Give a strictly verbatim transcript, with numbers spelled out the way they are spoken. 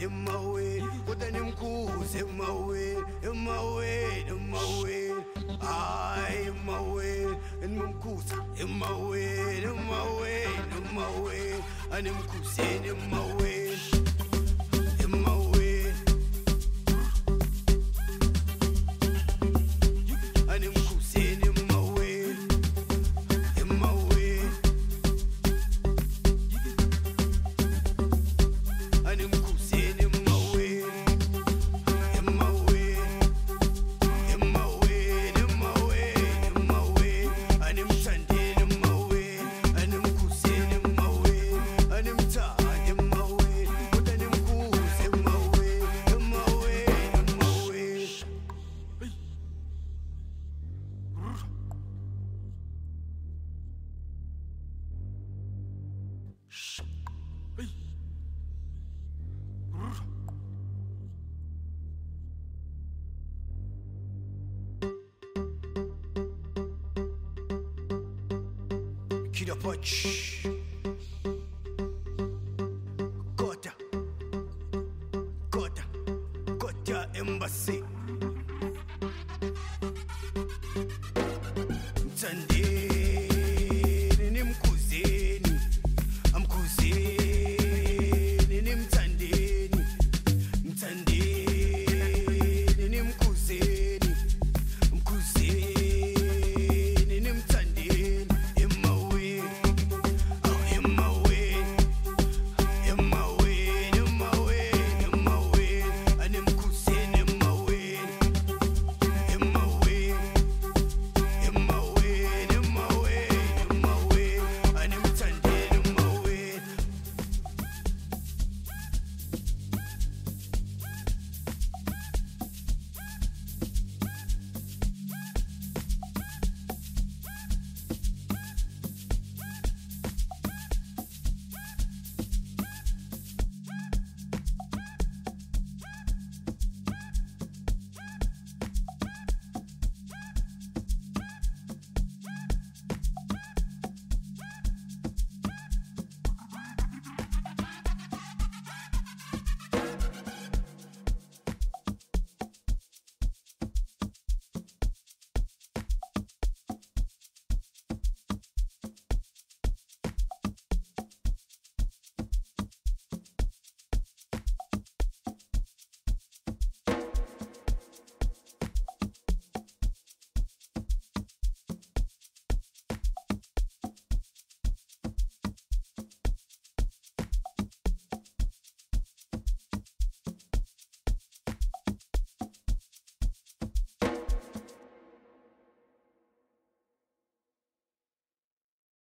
in my way. Put them coos in my way, in my way, in my way. I in my way, and them coos in my way, in my way, in my way. And them coos in my way, in my way. And them coos in my way, in my way. And them coos in my way, in my way, in my way, in my way, in my way. And them standing in my way, and them coos in my way, and them tied in my way. Put them coos in my way, in my way, in my way. Kida Punch, Kota, Kota, Kota Embassy. Sunday.